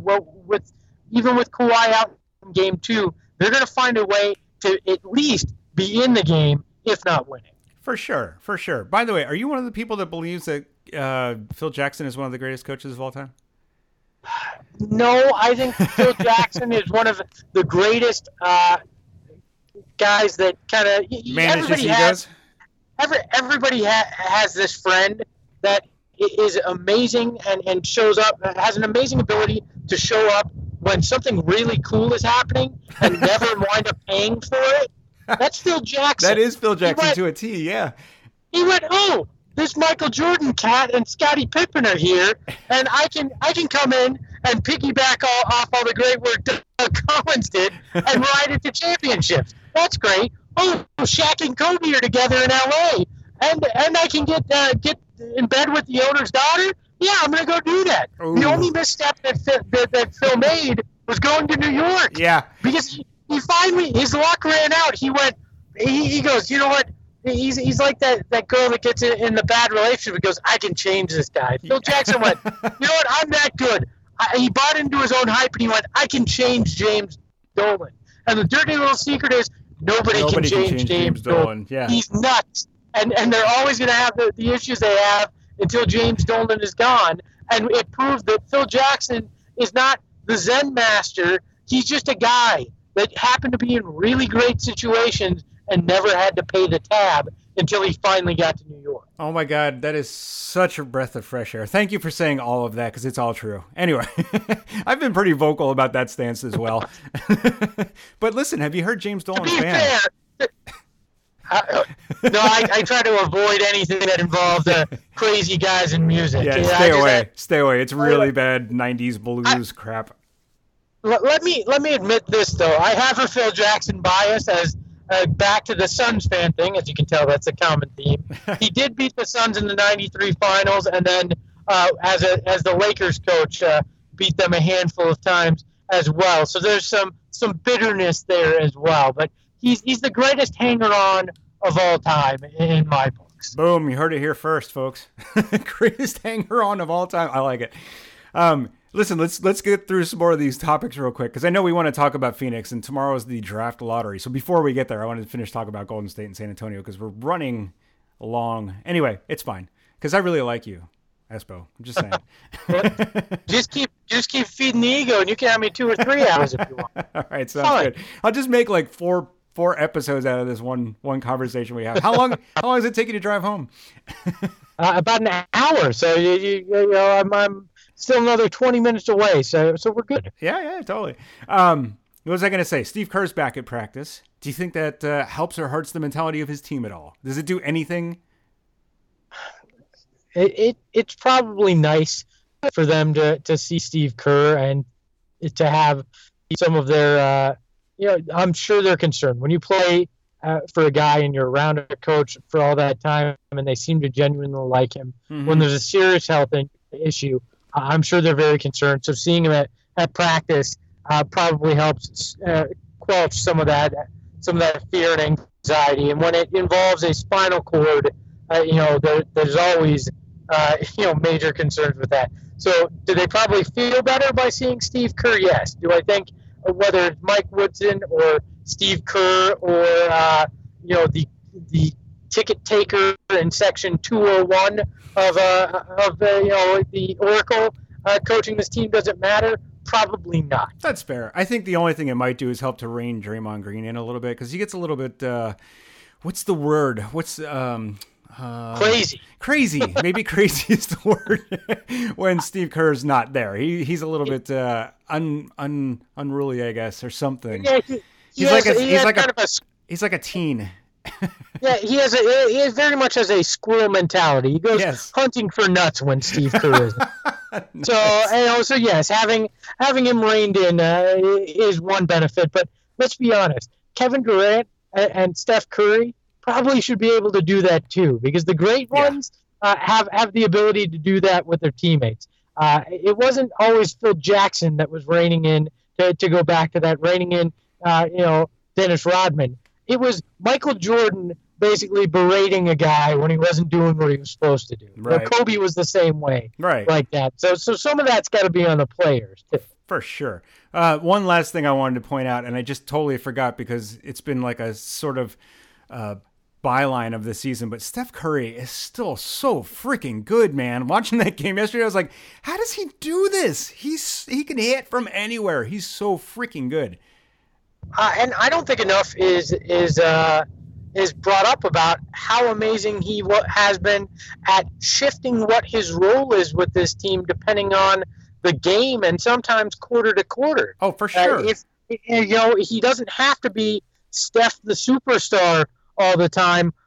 Even with Kawhi out in game 2, they're going to find a way to at least be in the game, if not winning. For sure. By the way, are you one of the people that believes that Phil Jackson is one of the greatest coaches of all time? No, I think Phil Jackson is one of the greatest guys that kind of manages egos. Everybody has this friend that is amazing and shows up, has an amazing ability to show up when something really cool is happening and never wind up paying for it. That's Phil Jackson. That is Phil Jackson to a T, yeah. He went, oh, this Michael Jordan cat and Scottie Pippen are here, and I can come in and piggyback off all the great work Doug Collins did and ride it to championships. That's great. Oh, Shaq and Kobe are together in L.A. and I can get in bed with the owner's daughter. Yeah, I'm gonna go do that. Ooh. The only misstep that Phil made was going to New York. Yeah, because he finally his luck ran out. He went. He goes. You know what? He's like that girl that gets in the bad relationship and goes, I can change this guy. Phil Jackson went, you know what, I'm that good. He bought into his own hype, and he went, I can change James Dolan. And the dirty little secret is nobody can change James Dolan. Yeah. He's nuts. And they're always going to have the issues they have until James Dolan is gone. And it proved that Phil Jackson is not the Zen master. He's just a guy that happened to be in really great situations and never had to pay the tab until he finally got to New York. Oh my God, that is such a breath of fresh air. Thank you for saying all of that, because it's all true. Anyway, I've been pretty vocal about that stance as well. But listen, have you heard James Dolan's band? No, I try to avoid anything that involves crazy guys in music. Yeah, stay away. It's really bad 90s blues crap. Let me admit this, though. I have a Phil Jackson bias as back to the Suns fan thing. As you can tell, that's a common theme. He did beat the Suns in the 93 finals, and then as the Lakers coach, beat them a handful of times as well. So there's some bitterness there as well. But he's the greatest hanger-on of all time in my books. Boom, you heard it here first, folks. Greatest hanger-on of all time. I like it. Listen, let's get through some more of these topics real quick, because I know we want to talk about Phoenix, and tomorrow is the draft lottery. So before we get there, I wanted to finish talking about Golden State and San Antonio, because we're running along. Anyway, it's fine, because I really like you, Espo. I'm just saying. just keep feeding the ego, and you can have me 2 or 3 hours if you want. All right, sounds good. I'll just make like four episodes out of this one conversation we have. How long does it take you to drive home? About an hour. So you know, I'm still another 20 minutes away, so we're good. Yeah, totally. What was I going to say? Steve Kerr's back at practice. Do you think that helps or hurts the mentality of his team at all? Does it do anything? It's probably nice for them to see Steve Kerr and to have some of their, I'm sure they're concerned. When you play for a guy and you're around a coach for all that time and they seem to genuinely like him, when there's a serious health issue, I'm sure they're very concerned. So seeing him at practice probably helps quell some of that fear and anxiety. And when it involves a spinal cord, there's always major concerns with that. So do they probably feel better by seeing Steve Kerr? Yes. Do I think whether it's Mike Woodson or Steve Kerr or the ticket taker in section 201 of the Oracle coaching this team, does it matter? Probably not. That's fair. I think the only thing it might do is help to rein Draymond Green in a little bit, because he gets a little bit what's the word? Crazy. Maybe crazy is the word when Steve Kerr's not there. He's a little bit unruly, I guess, or something. Yeah, he's like a teen. Yeah, he has very much has a squirrel mentality. He goes hunting for nuts when Steve Kerr is. Nice. So yes, having him reined in is one benefit. But let's be honest, Kevin Durant and Steph Curry probably should be able to do that too, because the great ones have the ability to do that with their teammates. It wasn't always Phil Jackson that was reining in, to go back to that, reining in, Dennis Rodman. It was Michael Jordan basically berating a guy when he wasn't doing what he was supposed to do. Right. Kobe was the same way, right? Like that. So some of that's got to be on the players too. For sure. One last thing I wanted to point out, and I just totally forgot because it's been like a sort of byline of the season, but Steph Curry is still so freaking good, man. Watching that game yesterday, I was like, how does he do this? He can hit from anywhere. He's so freaking good. And I don't think enough is brought up about how amazing he has been at shifting what his role is with this team, depending on the game and sometimes quarter to quarter. Oh, for sure. He doesn't have to be Steph the superstar all the time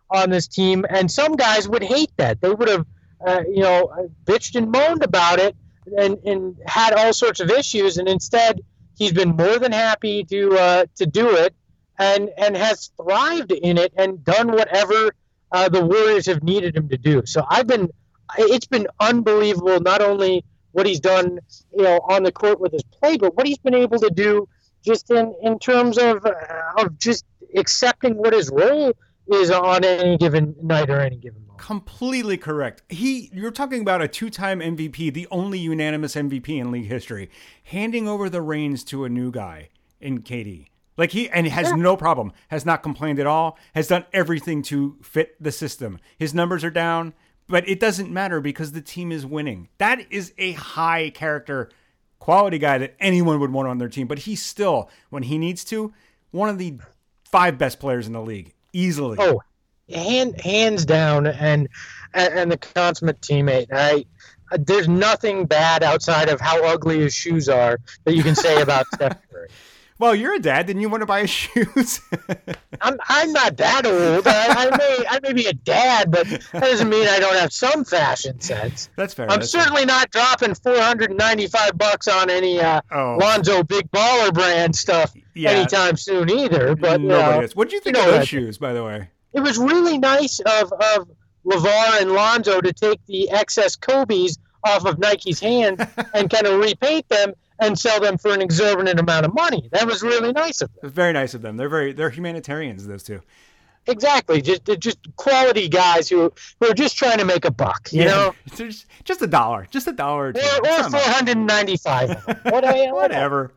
on this team, and some guys would hate that. They would have, bitched and moaned about it and had all sorts of issues, and instead he's been more than happy to do it and has thrived in it and done whatever the Warriors have needed him to do. So it's been unbelievable, not only what he's done, on the court with his play, but what he's been able to do just in terms of just accepting what his role is on any given night or any given moment. Completely correct. You're talking about a 2-time MVP, the only unanimous MVP in league history, handing over the reins to a new guy in KD. Like he has no problem, has not complained at all, has done everything to fit the system. His numbers are down, but it doesn't matter because the team is winning. That is a high character quality guy that anyone would want on their team, but he's still, when he needs to, one of the 5 best players in the league, easily. Oh, hands down, and the consummate teammate. There's nothing bad outside of how ugly his shoes are that you can say about Steph Curry. Well, you're a dad. Didn't you want to buy his shoes? I'm not that old. I may be a dad, but that doesn't mean I don't have some fashion sense. That's fair. I'm certainly not dropping $495 on any Lonzo Big Baller brand stuff anytime soon either. But nobody is. What do you think of those shoes, by the way? It was really nice of LeVar and Lonzo to take the excess Kobe's off of Nike's hand and kind of repaint them and sell them for an exorbitant amount of money. That was really nice of them. It was very nice of them. They're humanitarians, those two. Exactly. Just quality guys who are just trying to make a buck, you know? Just $1. Just $1 or $2. Or $495. Whatever,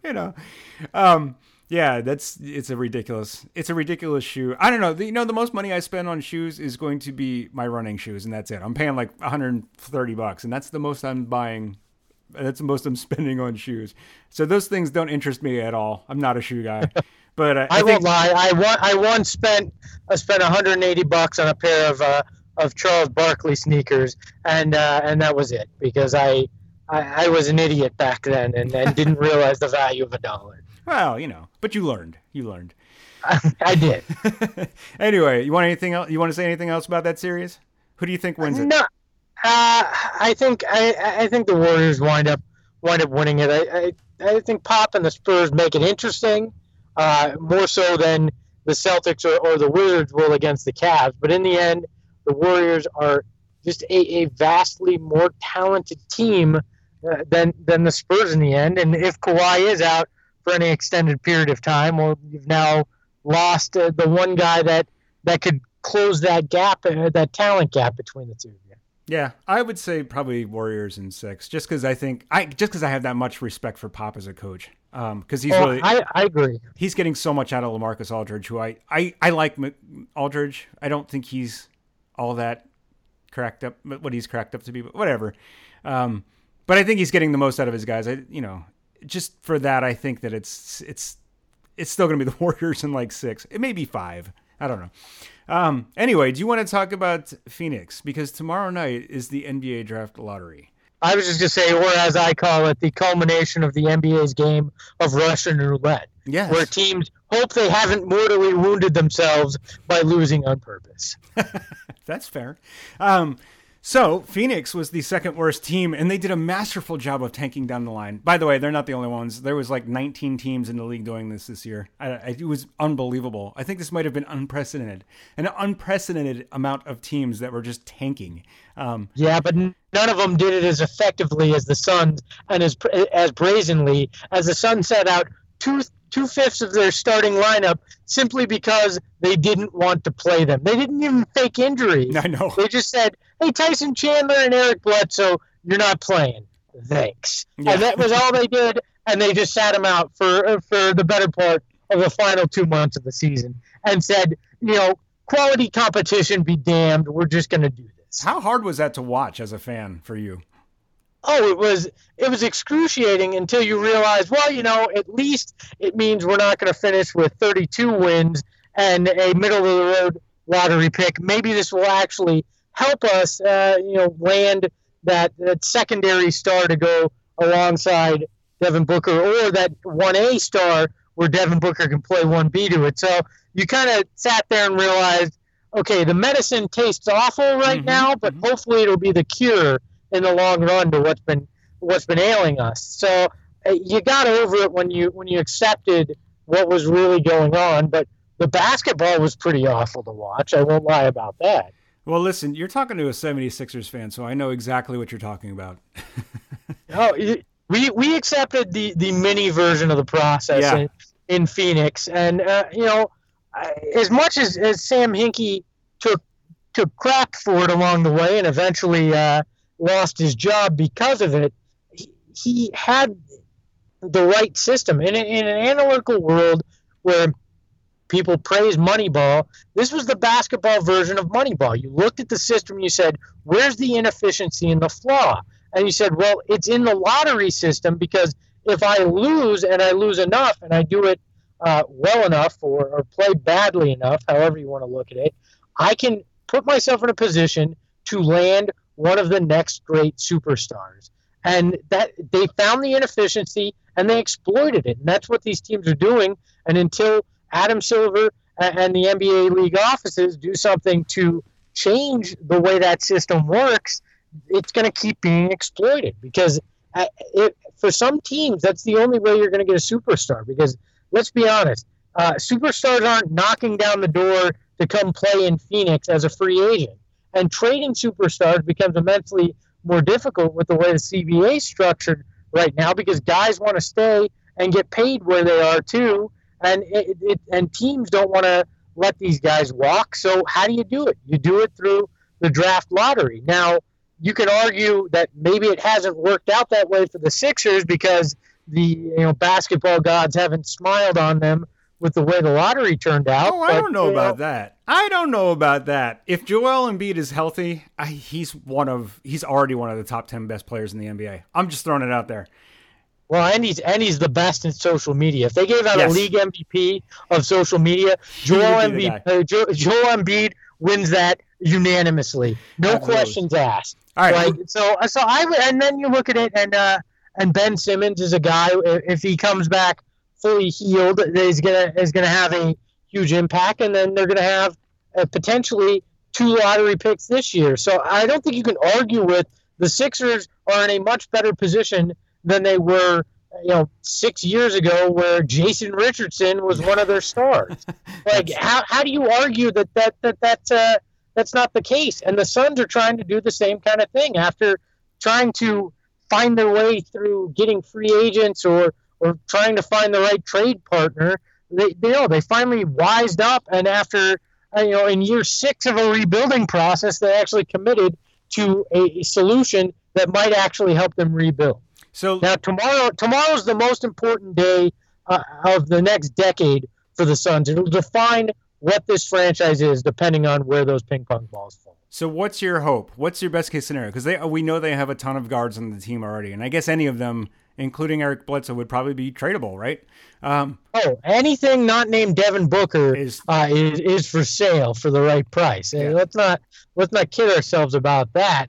Yeah, it's a ridiculous shoe. I don't know. The most money I spend on shoes is going to be my running shoes, and that's it. I'm paying like $130, and that's the most I'm buying. That's the most I'm spending on shoes. So those things don't interest me at all. I'm not a shoe guy. But I won't lie. I once spent $180 on a pair of Charles Barkley sneakers, and that was it because I was an idiot back then and didn't realize the value of $1. Well, but you learned. I did. Anyway, you want anything else? You want to say anything else about that series? Who do you think wins it? No, I think the Warriors wind up winning it. I think Pop and the Spurs make it interesting, more so than the Celtics or the Wizards will against the Cavs. But in the end, the Warriors are just a vastly more talented team than the Spurs in the end. And if Kawhi is out for any extended period of time, well, you've now lost the one guy that could close that gap, that talent gap between the two of you. Yeah, I would say probably Warriors in 6, just because I have that much respect for Pop as a coach. Because he's really, I agree. He's getting so much out of LaMarcus Aldridge, who I like Aldridge. I don't think he's all that cracked up, what he's cracked up to be, but whatever. But I think he's getting the most out of his guys. Just for that, I think that it's still going to be the Warriors in like 6. It may be 5. I don't know. Anyway, do you want to talk about Phoenix? Because tomorrow night is the NBA draft lottery. I was just going to say, or as I call it, the culmination of the NBA's game of Russian roulette. Yes. Where teams hope they haven't mortally wounded themselves by losing on purpose. That's fair. So Phoenix was the second worst team, and they did a masterful job of tanking down the line. By the way, they're not the only ones. There was like 19 teams in the league doing this year. It was unbelievable. I think this might have been unprecedented. An unprecedented amount of teams that were just tanking. Yeah, but none of them did it as effectively as the Suns and as brazenly as the Suns set out two-fifths of their starting lineup simply because they didn't want to play them. They didn't even fake injuries. I know. They just said, hey, Tyson Chandler and Eric Bledsoe, you're not playing. Thanks. Yeah. And that was all they did, and they just sat them out for the better part of the final 2 months of the season and said, quality competition be damned, we're just going to do this. How hard was that to watch as a fan for you? Oh, it was excruciating until you realize, well, at least it means we're not going to finish with 32 wins and a middle-of-the-road lottery pick. Maybe this will actually help us, land that secondary star to go alongside Devin Booker, or that 1A star where Devin Booker can play 1B to it. So you kind of sat there and realized, okay, the medicine tastes awful right now, but hopefully it'll be the cure in the long run to what's been ailing us. So you got over it when you accepted what was really going on, but the basketball was pretty awful to watch. I won't lie about that. Well, listen, you're talking to a 76ers fan, so I know exactly what you're talking about. Oh, we accepted the mini version of the process in Phoenix, and as much as Sam Hinkie took crap for it along the way, and eventually lost his job because of it, he had the right system in an analytical world where people praise Moneyball. This was the basketball version of Moneyball. You looked at the system and you said, where's the inefficiency and the flaw? And you said, well, it's in the lottery system, because if I lose and I lose enough and I do it well enough or play badly enough, however you want to look at it, I can put myself in a position to land one of the next great superstars. And that they found the inefficiency and they exploited it. And that's what these teams are doing. And until Adam Silver and the NBA league offices do something to change the way that system works, it's going to keep being exploited, because for some teams, that's the only way you're going to get a superstar. Because let's be honest, superstars aren't knocking down the door to come play in Phoenix as a free agent. And trading superstars becomes immensely more difficult with the way the CBA is structured right now, because guys want to stay and get paid where they are too. And teams don't want to let these guys walk. So how do you do it? You do it through the draft lottery. Now, you can argue that maybe it hasn't worked out that way for the Sixers because the basketball gods haven't smiled on them with the way the lottery turned out. Oh, I don't know about that. I don't know about that. If Joel Embiid is healthy, he's already one of the top 10 best players in the NBA. I'm just throwing it out there. Well, and he's the best in social media. If they gave out a league MVP of social media, Joel Embiid wins that unanimously, no questions asked. All right. Like, so and then you look at it, and Ben Simmons is a guy, if he comes back fully healed, is gonna have a huge impact, and then they're gonna have potentially 2 lottery picks this year. So I don't think you can argue with the Sixers are in a much better position than they were 6 years ago, where Jason Richardson was one of their stars. Like, how do you argue that's not the case? And the Suns are trying to do the same kind of thing after trying to find their way through getting free agents or trying to find the right trade partner. They finally wised up, and after in year 6 of a rebuilding process, they actually committed to a solution that might actually help them rebuild. So now tomorrow's the most important day of the next decade for the Suns. It'll define what this franchise is, depending on where those ping pong balls fall. So what's your hope? What's your best case scenario? Because we know they have a ton of guards on the team already, and I guess any of them, including Eric Bledsoe, would probably be tradable, right? Anything not named Devin Booker is for sale for the right price. Yeah. Let's not kid ourselves about that.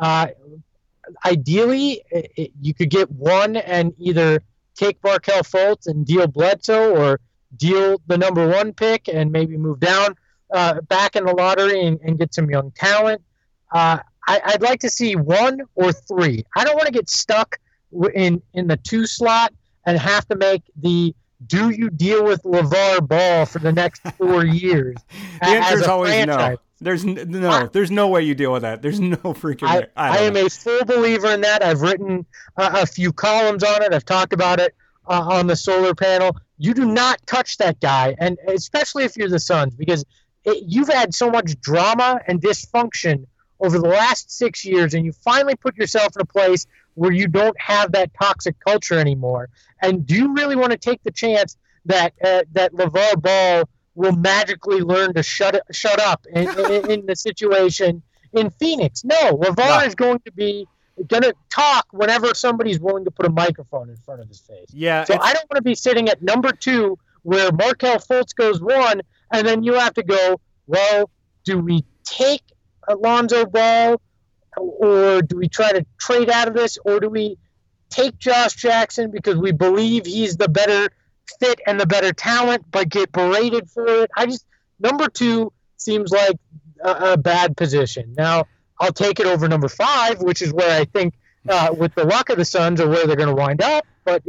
Ideally, you could get one and either take Markelle Fultz and deal Bledsoe, or deal the number 1 pick and maybe move down back in the lottery and get some young talent. I'd like to see 1 or 3. I don't want to get stuck in the 2 slot and have to make the do you deal with LeVar Ball for the next 4 years? The answer is always franchise. No. There's no way you deal with that. There's no freaking way. I am a full believer in that. I've written a few columns on it. I've talked about it on the solar panel. You do not touch that guy, and especially if you're the Suns, because you've had so much drama and dysfunction over the last 6 years, and you finally put yourself in a place where you don't have that toxic culture anymore. And do you really want to take the chance that LeVar Ball will magically learn to shut up in the situation in Phoenix? No, LeVar is going to talk whenever somebody's willing to put a microphone in front of his face. Yeah. So I don't want to be sitting at number 2 where Markelle Fultz goes 1, and then you have to go, well, do we take Alonzo Ball, or do we try to trade out of this, or do we take Josh Jackson because we believe he's the better fit and the better talent, but get berated for it? Number 2 seems like a bad position. Now, I'll take it over number 5, which is where I think, with the luck of the Suns, are where they're going to wind up. But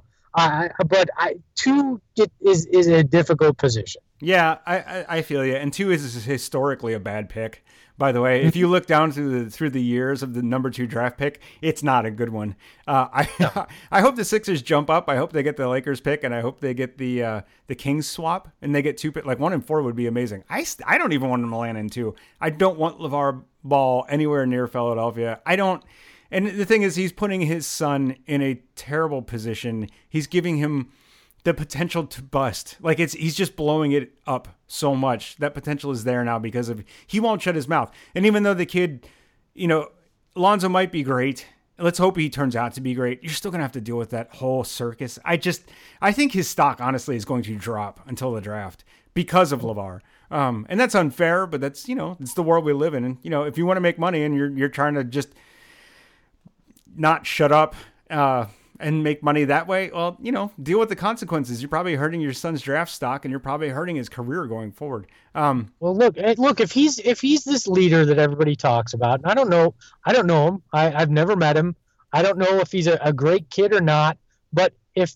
2 is a difficult position. Yeah, I feel you. And 2 is historically a bad pick. By the way, if you look down through the years of the number 2 draft pick, it's not a good one. I hope the Sixers jump up. I hope they get the Lakers pick, and I hope they get the Kings swap, and they get 2 pick. Like 1 and 4 would be amazing. I don't even want him to land in 2. I don't want LeVar Ball anywhere near Philadelphia. I don't. And the thing is, he's putting his son in a terrible position. He's giving him the potential to bust. Like he's just blowing it up so much. That potential is there now because he won't shut his mouth. And even though the kid, Lonzo might be great. Let's hope he turns out to be great. You're still going to have to deal with that whole circus. I think his stock honestly is going to drop until the draft because of LeVar. And that's unfair, but that's, it's the world we live in. And, if you want to make money and you're trying to just not shut up, and make money that way, well, deal with the consequences. You're probably hurting your son's draft stock, and you're probably hurting his career going forward. Well, look, if he's this leader that everybody talks about, and I don't know him. I've never met him. I don't know if he's a great kid or not. But if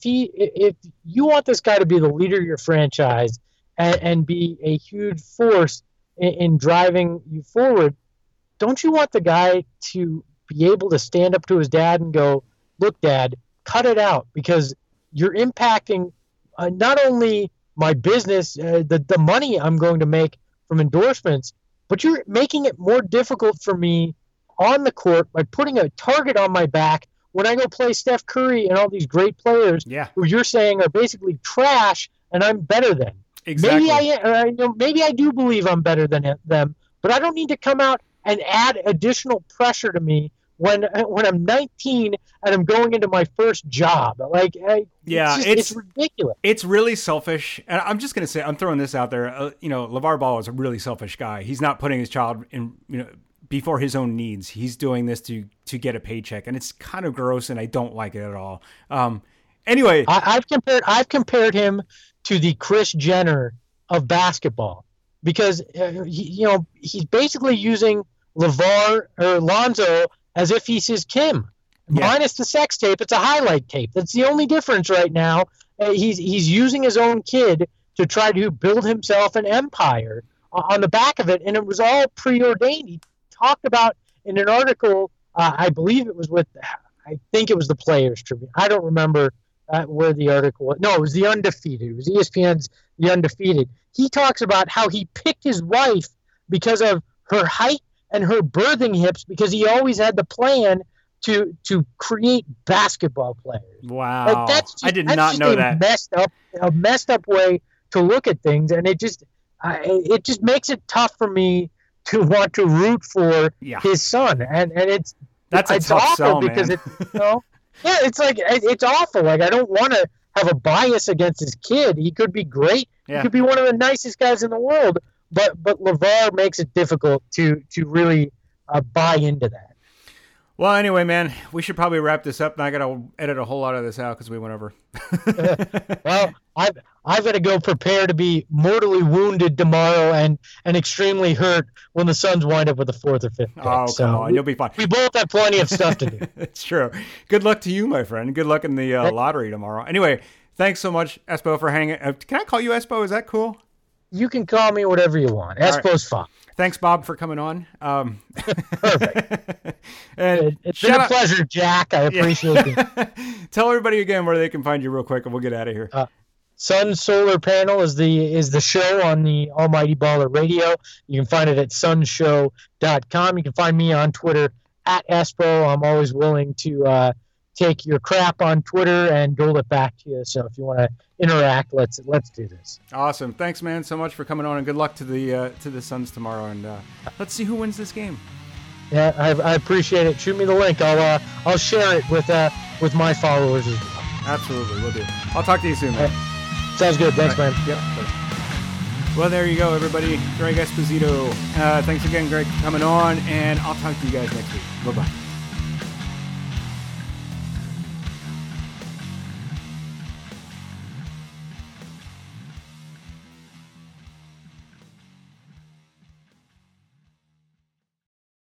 you want this guy to be the leader of your franchise and be a huge force in driving you forward, don't you want the guy to be able to stand up to his dad and go, "Look, Dad, cut it out, because you're impacting not only my business, the money I'm going to make from endorsements, but you're making it more difficult for me on the court by putting a target on my back when I go play Steph Curry and all these great players who you're saying are basically trash, and I'm better than." Exactly. Maybe I do believe I'm better than them, but I don't need to come out and add additional pressure to me when I'm 19 and I'm going into my first job. It's ridiculous. It's really selfish. And I'm just going to say, I'm throwing this out there. LeVar Ball is a really selfish guy. He's not putting his child in, before his own needs. He's doing this to get a paycheck, and it's kind of gross, and I don't like it at all. Anyway, I've compared him to the Kris Jenner of basketball, because he's basically using LeVar or Lonzo as if he's his Kim, minus the sex tape. It's a highlight tape. That's the only difference right now. He's using his own kid to try to build himself an empire on the back of it, and it was all preordained. He talked about in an article, I believe it was I think it was the Players Tribune. I don't remember where the article was. No, it was The Undefeated. It was ESPN's The Undefeated. He talks about how he picked his wife because of her height and her birthing hips, because he always had the plan to create basketball players. Wow. I did not know that. A messed up way to look at things, and it just makes it tough for me to want to root for his son. And it's tough awful sell, because man. It's awful. Like, I don't want to have a bias against his kid. He could be great. Yeah. He could be one of the nicest guys in the world. But LeVar makes it difficult to really buy into that. Well, anyway, man, we should probably wrap this up. And I got to edit a whole lot of this out because we went over. Well, I've got to go prepare to be mortally wounded tomorrow and extremely hurt when the Suns wind up with the 4th or 5th pick. Oh, come on. You'll be fine. We both have plenty of stuff to do. It's true. Good luck to you, my friend. Good luck in the lottery tomorrow. Anyway, thaning so much, Espo, for hanging. Can I call you Espo? Is that cool? You can call me whatever you want. Espo's fine. Thanks, Bob, for coming on. Perfect. And it's been a pleasure, Jack. I appreciate it. Tell everybody again where they can find you real quick, and we'll get out of here. Sun Solar Panel is the show on the Almighty Baller Radio. You can find it at sunshow.com. You can find me on Twitter at Espo. I'm always willing to take your crap on Twitter and dole it back to you. So if you want to interact, let's do this. Awesome. Thanks, man, so much for coming on, and good luck to the Suns tomorrow. And let's see who wins this game. Yeah, I appreciate it. Shoot me the link. I'll share it with my followers as well. Absolutely, we'll do. I'll talk to you soon, man. Sounds good. Thanks, man. Yep. Well, there you go, everybody. Greg Esposito. Thanks again, Greg, for coming on, and I'll talk to you guys next week. Bye-bye.